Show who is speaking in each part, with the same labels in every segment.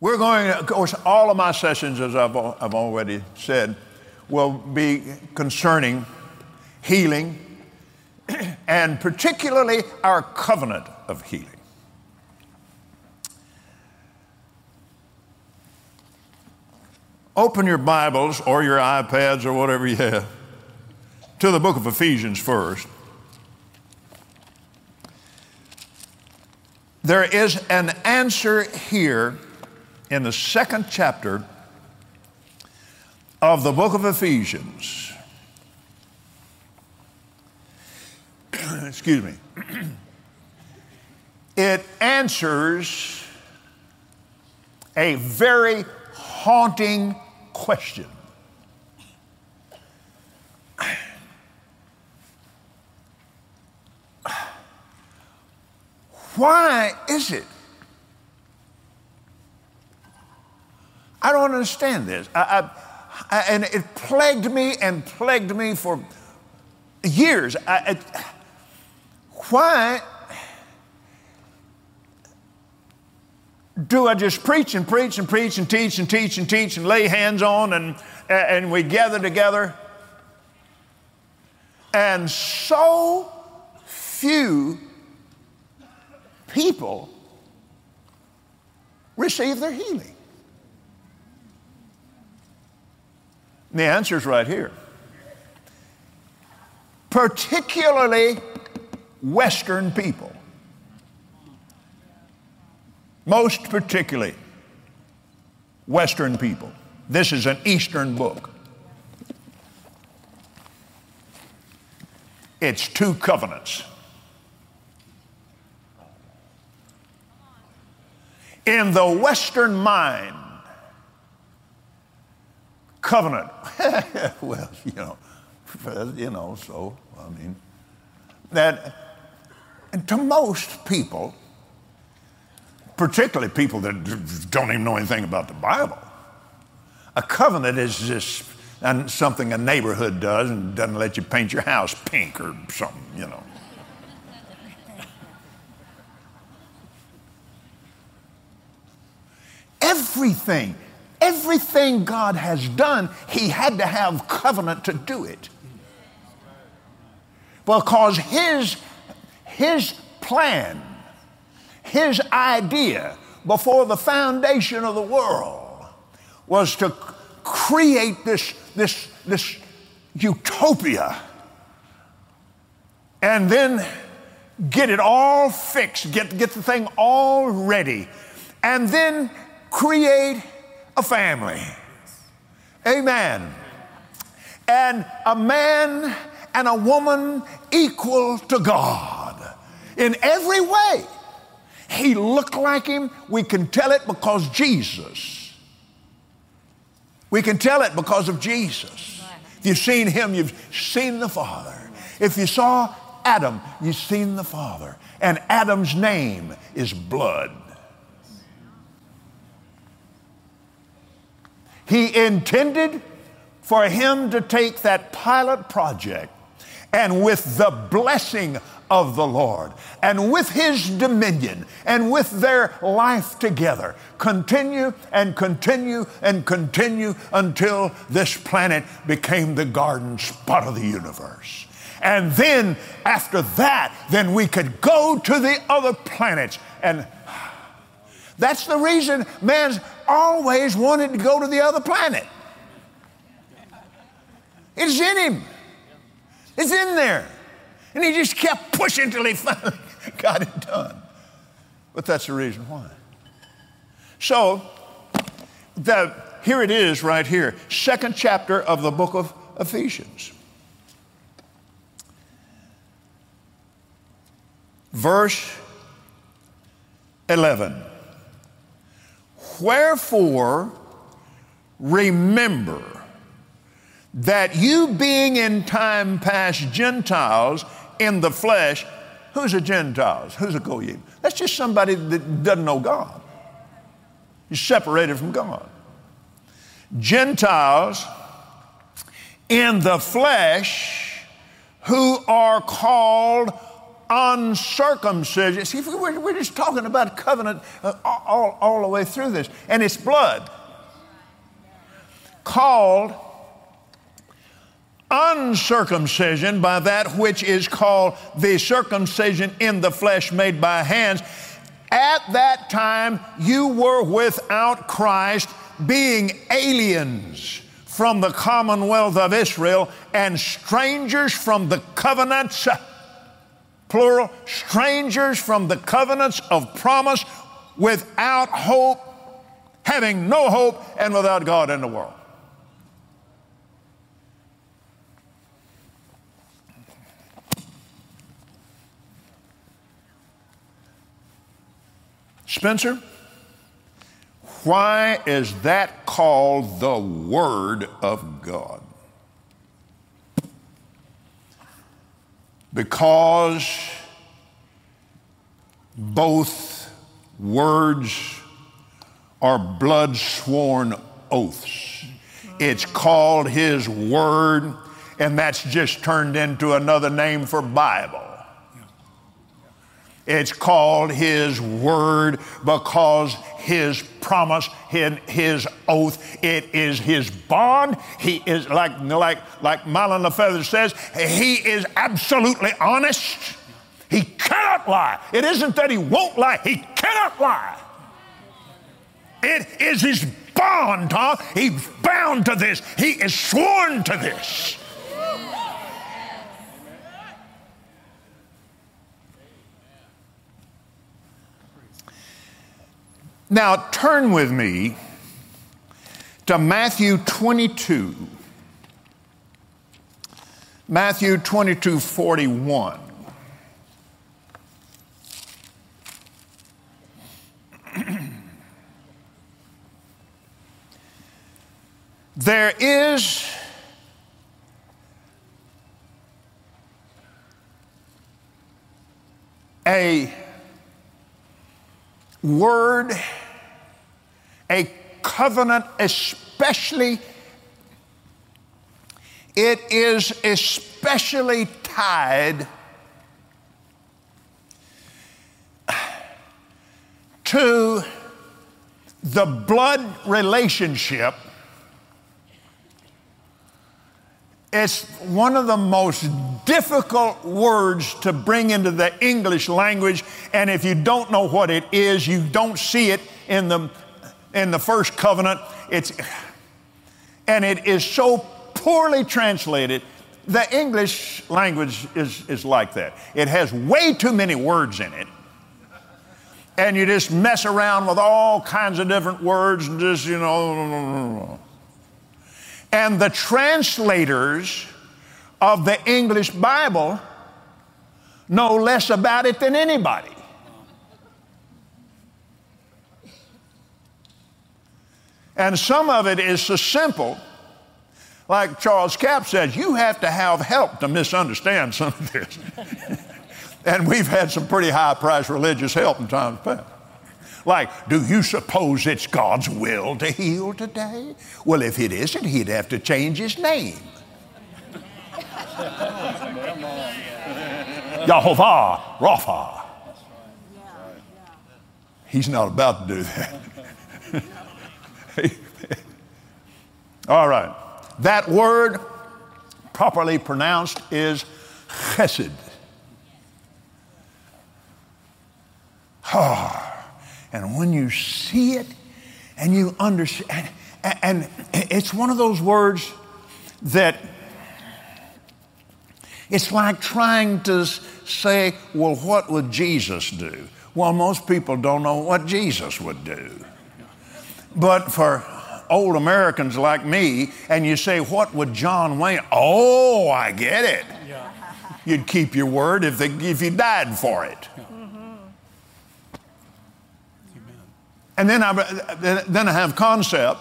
Speaker 1: We're going, of course, all of my sessions, as I've already said, will be concerning healing and particularly our covenant of healing. Open your Bibles or your iPads or whatever you have to the book of Ephesians first. There is an answer here in the second chapter of the book of Ephesians. Excuse me. It answers a very haunting question. Why is it? I don't understand this. And it plagued me for years. Why do I just preach and preach and preach and teach and teach and teach and lay hands on and we gather together and so few people receive their healing? And the answer is right here. Particularly Western people. Most particularly Western people. This is an Eastern book. It's two covenants. In the Western mind, covenant, well, so, I mean, that, and to most people, particularly people that don't even know anything about the Bible, a covenant is just something a neighborhood does and doesn't let you paint your house pink or something, Everything God has done, He had to have covenant to do it. Because His plan, His idea before the foundation of the world was to create this utopia and then get it all fixed, get the thing all ready, and then create a family. Amen. And a man and a woman equal to God in every way. He looked like Him. We can tell it because Jesus. We can tell it because of Jesus. If you've seen Him, you've seen the Father. If you saw Adam, you've seen the Father. And Adam's name is blood. He intended for him to take that pilot project and with the blessing of the Lord and with His dominion and with their life together, continue and continue and continue until this planet became the garden spot of the universe. And then after that, then we could go to the other planets. And that's the reason man's always wanted to go to the other planet. It's in him. It's in there. And he just kept pushing till he finally got it done. But that's the reason why. So, here it is right here. Second chapter of the book of Ephesians. Verse 11. Wherefore, remember that you being in time past Gentiles in the flesh. Who's a Gentiles? Who's a Goyim? That's just somebody that doesn't know God. He's separated from God. Gentiles in the flesh who are called uncircumcision. See, we're just talking about covenant all the way through this. And it's blood. Called uncircumcision by that which is called the circumcision in the flesh made by hands. At that time you were without Christ, being aliens from the commonwealth of Israel and strangers from the covenants, plural, strangers from the covenants of promise, without hope, having no hope, and without God in the world. Spencer, why is that called the Word of God? Because both words are blood-sworn oaths. It's called His Word, and that's just turned into another name for Bible. It's called His Word because His promise, His oath, it is His bond. He is, like Marlon LaFeather says, He is absolutely honest. He cannot lie. It isn't that He won't lie. He cannot lie. It is His bond, Tom. He's bound to this. He is sworn to this. Now turn with me to Matthew 22. Matthew 22:41. There is a word, a covenant, especially, it is especially tied to the blood relationship. It's one of the most difficult words to bring into the English language, and if you don't know what it is, you don't see it in the first covenant. And it is so poorly translated. The English language is like that. It has way too many words in it, and you just mess around with all kinds of different words and just, And the translators of the English Bible know less about it than anybody. And some of it is so simple, like Charles Capps says, you have to have help to misunderstand some of this. And we've had some pretty high-priced religious help in times past. Like, do you suppose it's God's will to heal today? Well, if it isn't, He'd have to change His name. Yahovah Rapha. He's not about to do that. All right. That word, properly pronounced, is chesed. And when you see it and you understand, and it's one of those words that it's like trying to say, well, what would Jesus do? Well, most people don't know what Jesus would do. But for old Americans like me, and you say, what would John Wayne? Oh, I get it. Yeah. You'd keep your word if you died for it. Yeah. And then I have concept,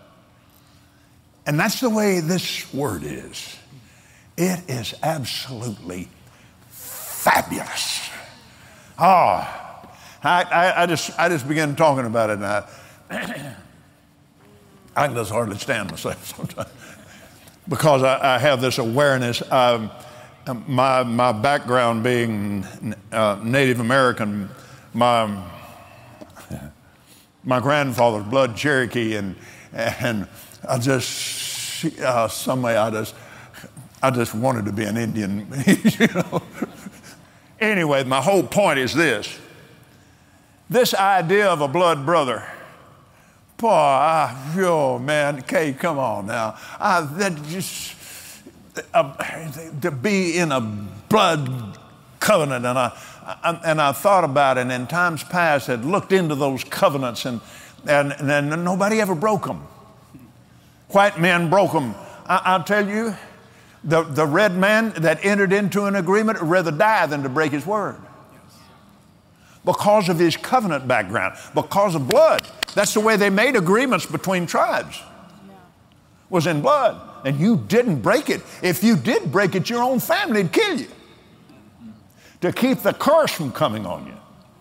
Speaker 1: and that's the way this word is. It is absolutely fabulous. I just began talking about it, and I can just hardly stand myself sometimes because I have this awareness. my background being Native American, my grandfather's blood Cherokee, and I just some way I just wanted to be an Indian, you know. Anyway, my whole point is this idea of a blood brother. Boy, man, Kay, come on now. To be in a blood covenant, and I thought about it, and in times past had looked into those covenants, and nobody ever broke them. White men broke them. I'll tell you, the red man that entered into an agreement would rather die than to break his word. Because of his covenant background, because of blood. That's the way they made agreements between tribes. Was in blood. And you didn't break it. If you did break it, your own family would kill you to keep the curse from coming on you.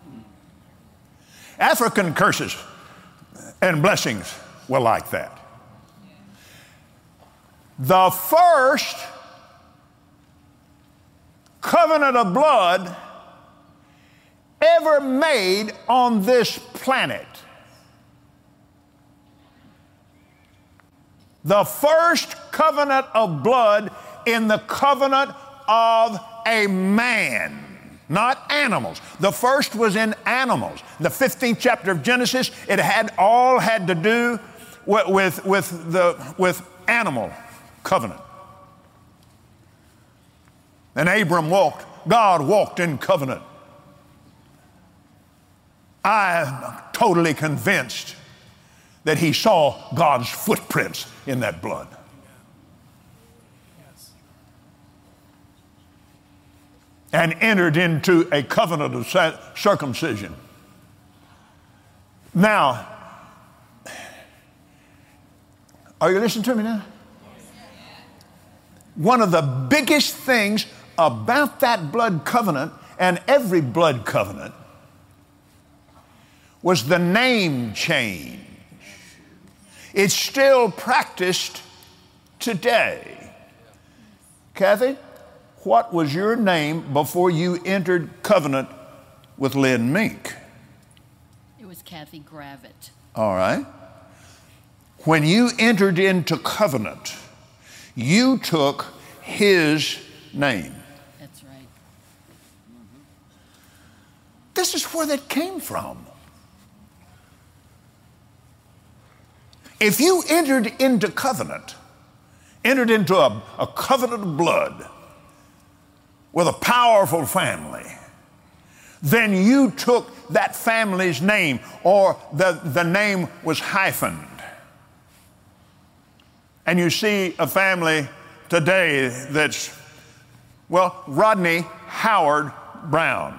Speaker 1: African curses and blessings were like that. The first covenant of blood ever made on this planet. The first covenant of blood in the covenant of a man, not animals. The first was in animals. The 15th chapter of Genesis, it had to do with animal covenant. And God walked in covenant. I'm totally convinced that he saw God's footprints in that blood. And entered into a covenant of circumcision. Now, are you listening to me now? One of the biggest things about that blood covenant, and every blood covenant, was the name change. It's still practiced today. Kathy, what was your name before you entered covenant with Lynn Mink?
Speaker 2: It was Kathy Gravitt.
Speaker 1: All right. When you entered into covenant, you took his name.
Speaker 2: That's right. Mm-hmm.
Speaker 1: This is where that came from. If you entered into covenant, entered into a covenant of blood with a powerful family, then you took that family's name, or the name was hyphened. And you see a family today that's, Rodney Howard Brown.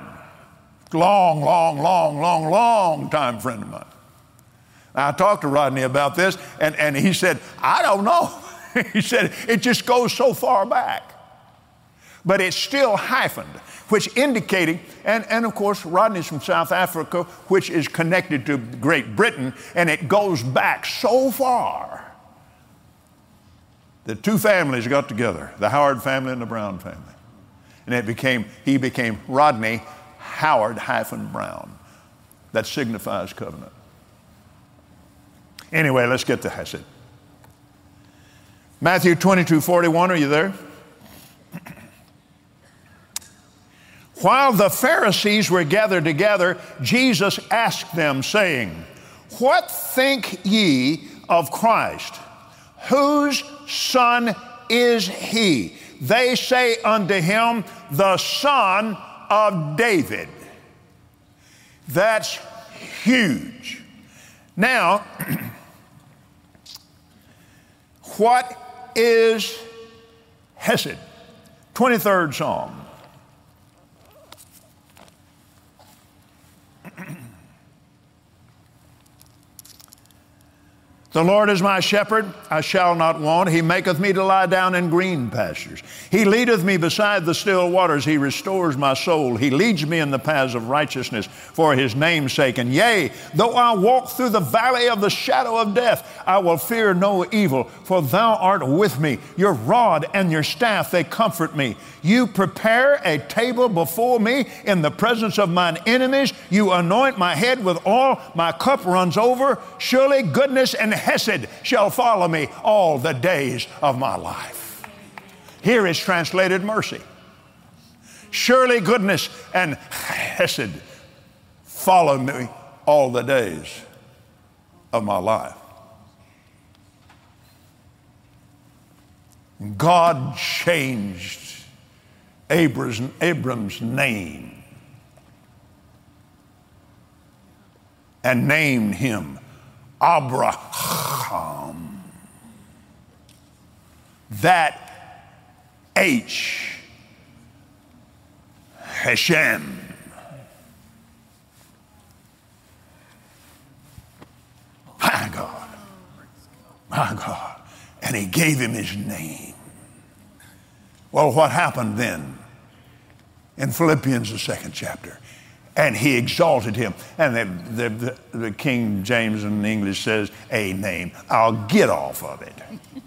Speaker 1: Long time friend of mine. I talked to Rodney about this, and he said, I don't know. He said, it just goes so far back. But it's still hyphened, which indicating, and of course, Rodney's from South Africa, which is connected to Great Britain, and it goes back so far. The two families got together, the Howard family and the Brown family. And he became Rodney Howard Brown. That signifies covenant. Anyway, let's get to Hesed. Matthew 22:41, are you there? While the Pharisees were gathered together, Jesus asked them, saying, what think ye of Christ? Whose son is he? They say unto him, the son of David. That's huge. Now, what is Hesed? 23rd Psalm. The Lord is my shepherd, I shall not want. He maketh me to lie down in green pastures. He leadeth me beside the still waters. He restores my soul. He leads me in the paths of righteousness for his name's sake. And yea, though I walk through the valley of the shadow of death, I will fear no evil, for thou art with me. Your rod and your staff, they comfort me. You prepare a table before me in the presence of mine enemies. You anoint my head with oil. My cup runs over. Surely goodness and hesed shall follow me all the days of my life. Here is translated mercy. Surely goodness and hesed follow me all the days of my life. God changed Abram's name and named him Abraham. That H, Hashem. My God. My God. And he gave him his name. Well, what happened then? In Philippians, the 2nd chapter. And he exalted him. And the King James in English says, a name. I'll get off of it.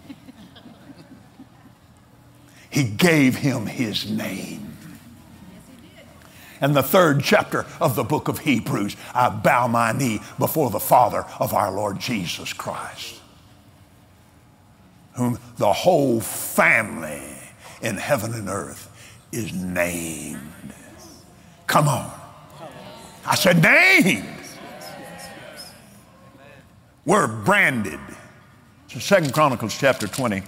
Speaker 1: He gave him his name. And the 3rd chapter of the book of Hebrews, I bow my knee before the Father of our Lord Jesus Christ, whom the whole family in heaven and earth is named. Come on. I said named. We're branded. So 2 Chronicles chapter 20.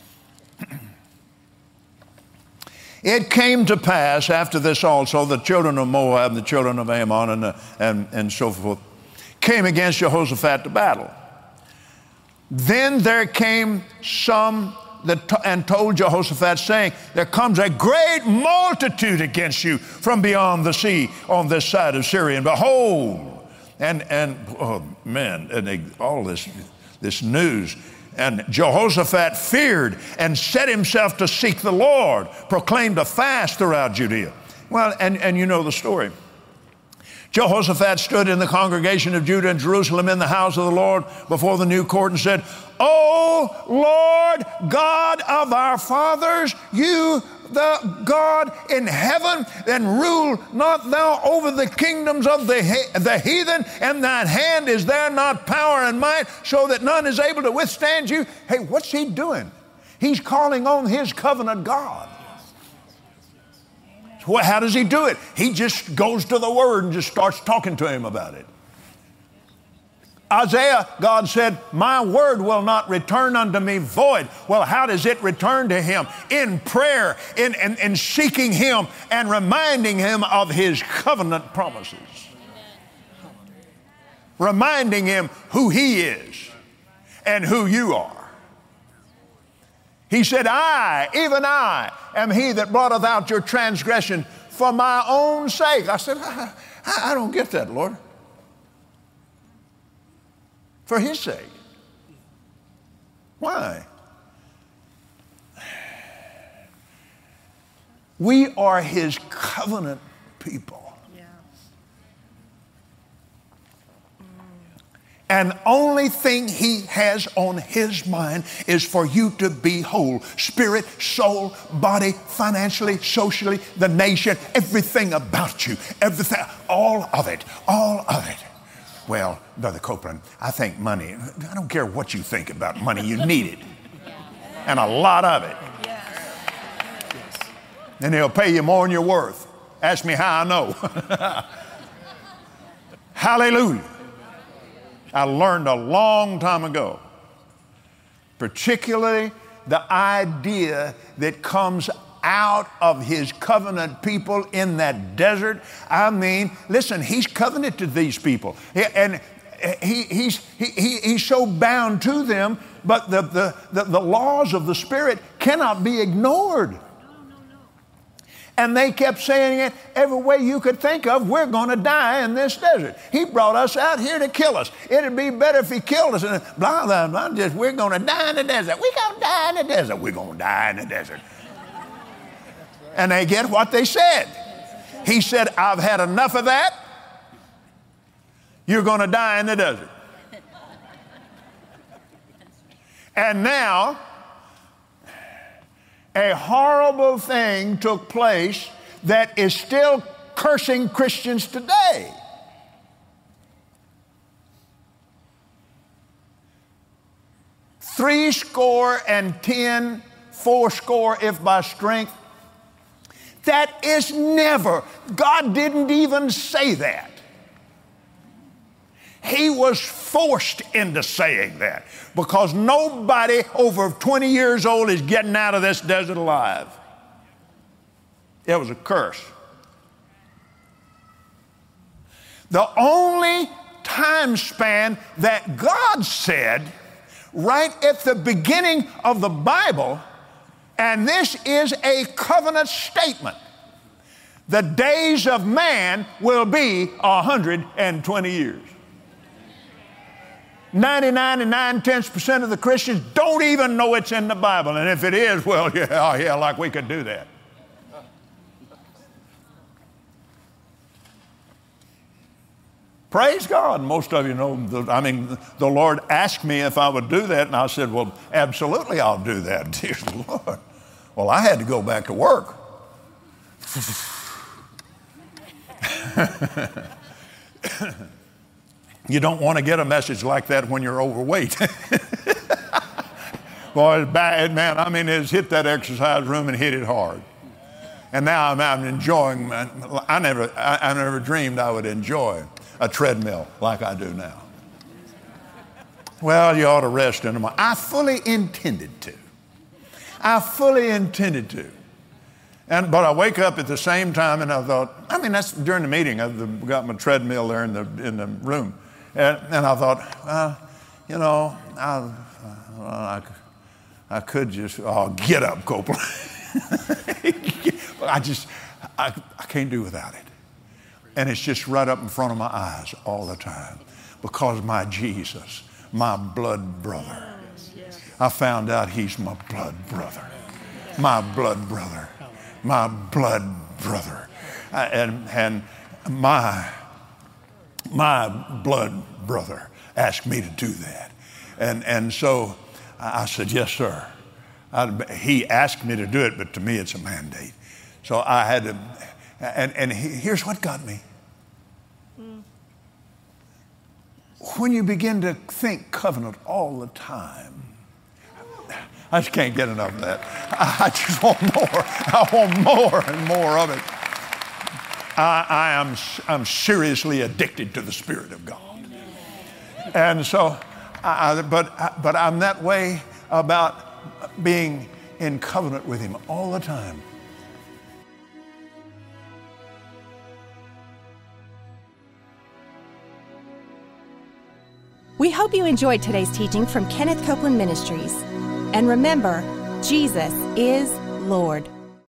Speaker 1: It came to pass after this also, the children of Moab and the children of Ammon and so forth came against Jehoshaphat to battle. Then there came some and told Jehoshaphat, saying, there comes a great multitude against you from beyond the sea on this side of Syria. And behold, all this news. And Jehoshaphat feared and set himself to seek the Lord, proclaimed a fast throughout Judea. Well, and you know the story. Jehoshaphat stood in the congregation of Judah and Jerusalem in the house of the Lord before the new court and said, O Lord God of our fathers, you the God in heaven, then rule not thou over the kingdoms of the heathen, and thine hand is there not power and might, so that none is able to withstand you. Hey, what's he doing? He's calling on his covenant God. So how does he do it? He just goes to the Word and just starts talking to him about it. Isaiah, God said, my word will not return unto me void. Well, how does it return to him? In prayer, in seeking him and reminding him of his covenant promises. Reminding him who he is and who you are. He said, I, even I, am he that blotteth out your transgression for my own sake. I said, I don't get that, Lord. For his sake. Why? We are his covenant people.
Speaker 3: Yeah.
Speaker 1: And only thing he has on his mind is for you to be whole. Spirit, soul, body, financially, socially, the nation, everything about you, everything, all of it. Well, Brother Copeland, I think money, I don't care what you think about money, you need it. And a lot of it. And he'll pay you more than you're worth. Ask me how I know. Hallelujah. I learned a long time ago, particularly the idea that comes out of his covenant people in that desert. I mean, listen, he's covenanted these people. And he's so bound to them, but the laws of the Spirit cannot be ignored. And they kept saying it every way you could think of. We're going to die in this desert. He brought us out here to kill us. It'd be better if he killed us. And blah, blah, blah. Just, we're going to die in the desert. We're going to die in the desert. We're going to die in the desert. And they get what they said. He said, I've had enough of that. You're going to die in the desert. And now, a horrible thing took place that is still cursing Christians today. Threescore and 10, fourscore if by strength. That is never, God didn't even say that. He was forced into saying that because nobody over 20 years old is getting out of this desert alive. It was a curse. The only time span that God said right at the beginning of the Bible, and this is a covenant statement, the days of man will be 120 years. 99.9% of the Christians don't even know it's in the Bible. And if it is, well, yeah, like we could do that. Praise God. Most of you know, the Lord asked me if I would do that, and I said, well, absolutely I'll do that, dear Lord. Well, I had to go back to work. You don't want to get a message like that when you're overweight. Boy, it's bad, man. It's hit that exercise room and hit it hard. And now I'm enjoying, I never dreamed I would enjoy a treadmill like I do now. Well, you ought to rest in them. I fully intended to. But I wake up at the same time and I thought, that's during the meeting. I've got my treadmill there in the room. And I thought, I could just, get up, Copeland. I can't do without it. And it's just right up in front of my eyes all the time because my Jesus, my blood brother, I found out he's my blood brother. My blood brother. My blood brother. And my blood brother asked me to do that. And so I said, yes, sir. He asked me to do it, but to me it's a mandate. So I had to, and here's what got me. When you begin to think covenant all the time, I just can't get enough of that. I just want more. I want more and more of it. I'm seriously addicted to the Spirit of God. And so, but I'm that way about being in covenant with Him all the time.
Speaker 3: We hope you enjoyed today's teaching from Kenneth Copeland Ministries. And remember, Jesus is Lord.